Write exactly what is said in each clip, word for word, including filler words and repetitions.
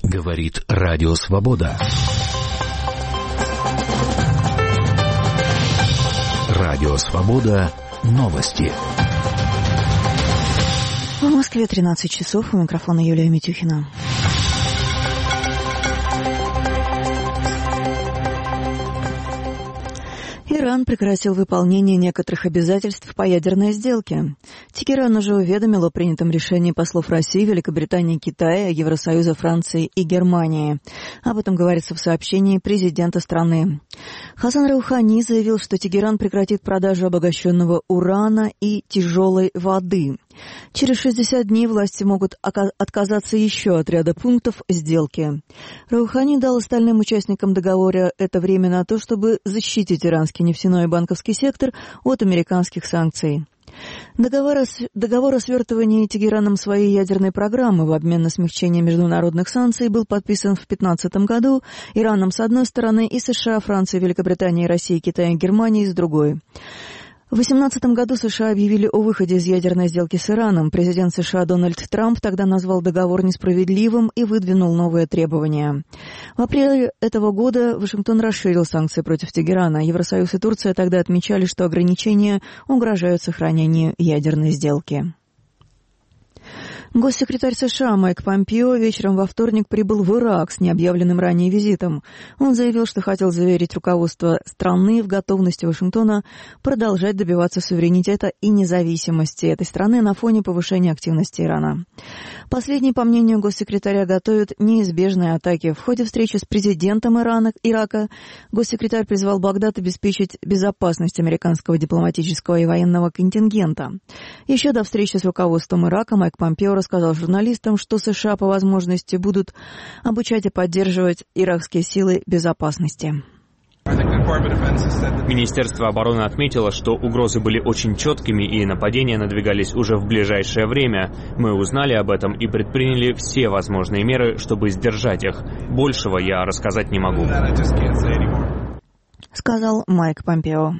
Говорит Радио Свобода. Радио Свобода. Новости. В Москве тринадцать часов. У микрофона Юлия Митюхина. Иран прекратил выполнение некоторых обязательств по ядерной сделке. Тегеран уже уведомил о принятом решении послов России, Великобритании, Китая, Евросоюза, Франции и Германии. Об этом говорится в сообщении президента страны. Хасан Роухани заявил, что Тегеран прекратит продажу обогащенного урана и тяжелой воды. Через шестьдесят дней власти могут отказаться еще от ряда пунктов сделки. Роухани дал остальным участникам договора это время на то, чтобы защитить иранский нефтяной и банковский сектор от американских санкций. Договор о, договор о свертывании Тегераном своей ядерной программы в обмен на смягчение международных санкций был подписан в две тысячи пятнадцатом году Ираном с одной стороны и США, Францией, Великобританией, Россией, Китаем и Германией с другой. В две тысячи восемнадцатом году США объявили о выходе из ядерной сделки с Ираном. Президент США Дональд Трамп тогда назвал договор несправедливым и выдвинул новые требования. В апреле этого года Вашингтон расширил санкции против Тегерана. Евросоюз и Турция тогда отмечали, что ограничения угрожают сохранению ядерной сделки. Госсекретарь США Майк Помпео вечером во вторник прибыл в Ирак с необъявленным ранее визитом. Он заявил, что хотел заверить руководство страны в готовности Вашингтона продолжать добиваться суверенитета и независимости этой страны на фоне повышения активности Ирана. Последний, по мнению госсекретаря, готовит неизбежные атаки. В ходе встречи с президентом Ирана, Ирака госсекретарь призвал Багдад обеспечить безопасность американского дипломатического и военного контингента. Еще до встречи с руководством Ирака Майк Помпео рассказал журналистам, что США по возможности будут обучать и поддерживать иракские силы безопасности. Министерство обороны отметило, что угрозы были очень четкими и нападения надвигались уже в ближайшее время. Мы узнали об этом и предприняли все возможные меры, чтобы сдержать их. Большего я рассказать не могу. Сказал Майк Помпео.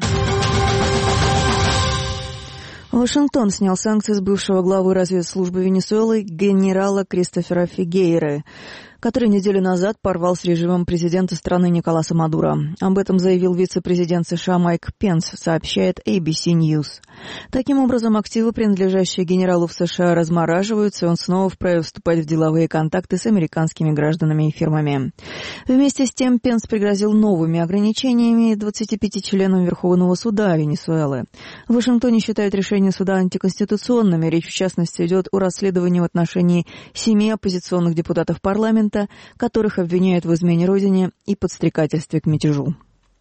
Вашингтон снял санкции с бывшего главы разведслужбы Венесуэлы генерала Кристофера Фигейры, который неделю назад порвал с режимом президента страны Николаса Мадуро. Об этом заявил вице-президент США Майк Пенс, сообщает эй би си News. Таким образом, активы, принадлежащие генералу в США, размораживаются, и он снова вправе вступать в деловые контакты с американскими гражданами и фирмами. Вместе с тем, Пенс пригрозил новыми ограничениями двадцати пяти членам Верховного суда Венесуэлы. В Вашингтоне считают решение суда антиконституционными. Речь, в частности, идет о расследовании в отношении семи оппозиционных депутатов парламента, которых обвиняют в измене Родине и подстрекательстве к мятежу.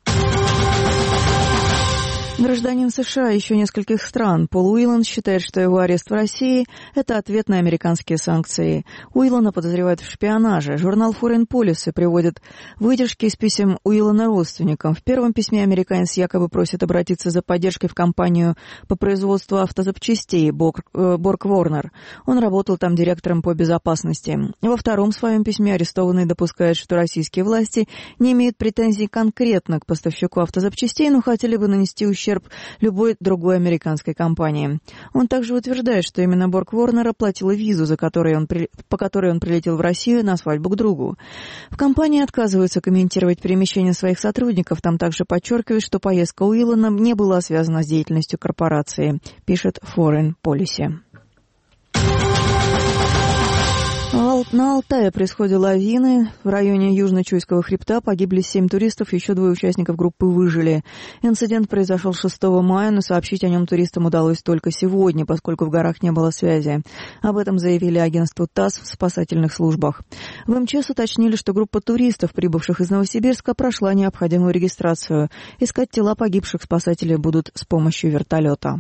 Гражданин США и еще нескольких стран Пол Уиллан считает, что его арест в России – это ответ на американские санкции. Уиллана подозревают в шпионаже. Журнал Foreign Policy приводит выдержки из писем Уиллана родственникам. В первом письме американец якобы просит обратиться за поддержкой в компанию по производству автозапчастей Борг-Ворнер. Он работал там директором по безопасности. Во втором своем письме арестованный допускает, что российские власти не имеют претензий конкретно к поставщику автозапчастей, но хотели бы нанести ущерб любой другой американской компании. Он также утверждает, что именно Борг-Ворнер оплатила визу, за которой он, по которой он прилетел в Россию на свадьбу к другу. В компании отказываются комментировать перемещение своих сотрудников. Там также подчеркивают, что поездка Уиллана не была связана с деятельностью корпорации, пишет Foreign Policy. На Алтае происходят лавины. В районе Южно-Чуйского хребта погибли семь туристов, еще двое участников группы выжили. Инцидент произошел шестого мая, но сообщить о нем туристам удалось только сегодня, поскольку в горах не было связи. Об этом заявили агентству ТАСС в спасательных службах. В эм че эс уточнили, что группа туристов, прибывших из Новосибирска, прошла необходимую регистрацию. Искать тела погибших спасатели будут с помощью вертолета.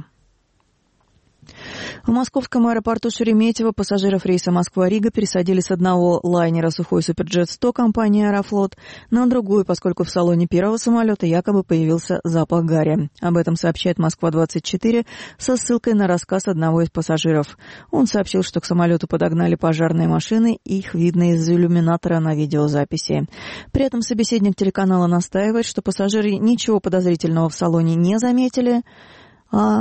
В московском аэропорту Шереметьево пассажиров рейса Москва-Рига пересадили с одного лайнера «Сухой Суперджет сто» компании «Аэрофлот» на другой, поскольку в салоне первого самолета якобы появился запах гари. Об этом сообщает Москва-двадцать четыре со ссылкой на рассказ одного из пассажиров. Он сообщил, что к самолету подогнали пожарные машины, и их видно из иллюминатора на видеозаписи. При этом собеседник телеканала настаивает, что пассажиры ничего подозрительного в салоне не заметили, а...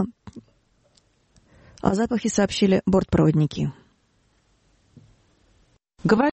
О запахе сообщили бортпроводники.